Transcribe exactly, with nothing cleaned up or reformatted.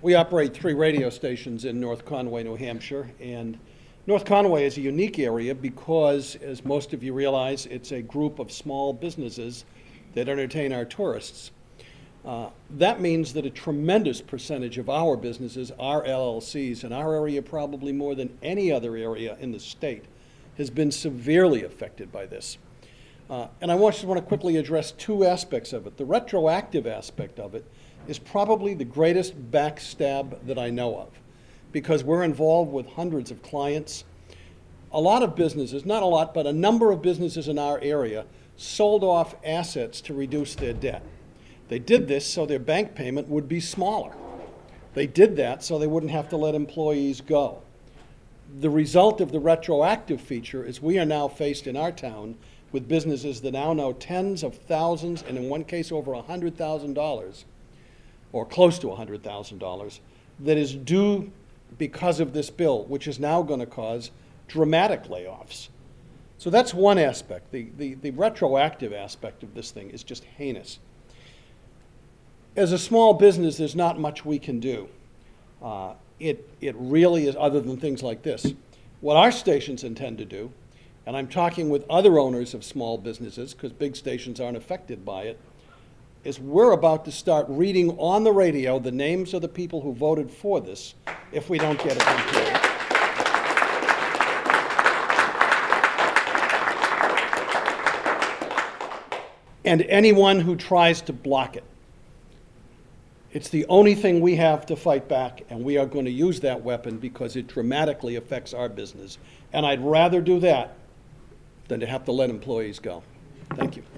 We operate three radio stations in North Conway, New Hampshire, and North Conway is a unique area because, as most of you realize, it's a group of small businesses that entertain our tourists. Uh, that means that a tremendous percentage of our businesses are L L Cs, and our area, probably more than any other area in the state, has been severely affected by this. Uh, and I just want to quickly address two aspects of it. The retroactive aspect of it is probably the greatest backstab that I know of, because we're involved with hundreds of clients. A lot of businesses, not a lot, but a number of businesses in our area sold off assets to reduce their debt. They did this so their bank payment would be smaller. They did that so they wouldn't have to let employees go. The result of the retroactive feature is we are now faced in our town with businesses that now know tens of thousands, and in one case over one hundred thousand dollars, or close to one hundred thousand dollars, that is due because of this bill, which is now going to cause dramatic layoffs. So that's one aspect. The, the, the retroactive aspect of this thing is just heinous. As a small business, there's not much we can do. Uh, it, it really is, other than things like this. What our stations intend to do, and I'm talking with other owners of small businesses, because big stations aren't affected by it, is we're about to start reading on the radio the names of the people who voted for this if we don't get it repealed. And anyone who tries to block it. It's the only thing we have to fight back, and we are going to use that weapon because it dramatically affects our business. And I'd rather do that than to have to let employees go. Thank you.